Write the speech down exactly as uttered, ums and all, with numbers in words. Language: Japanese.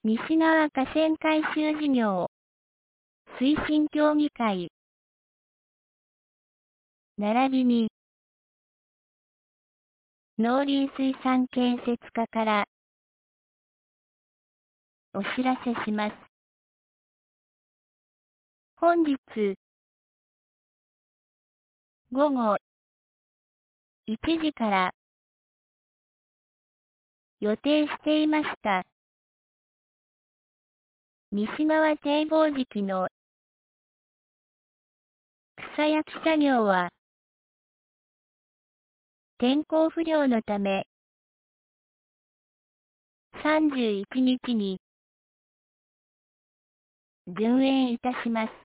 西側河川改修事業推進協議会並びに農林水産建設課からお知らせします。本日午後いちじから予定していました西側堤防敷の草焼き作業は天候不良のためさんじゅういちにちに順延いたします。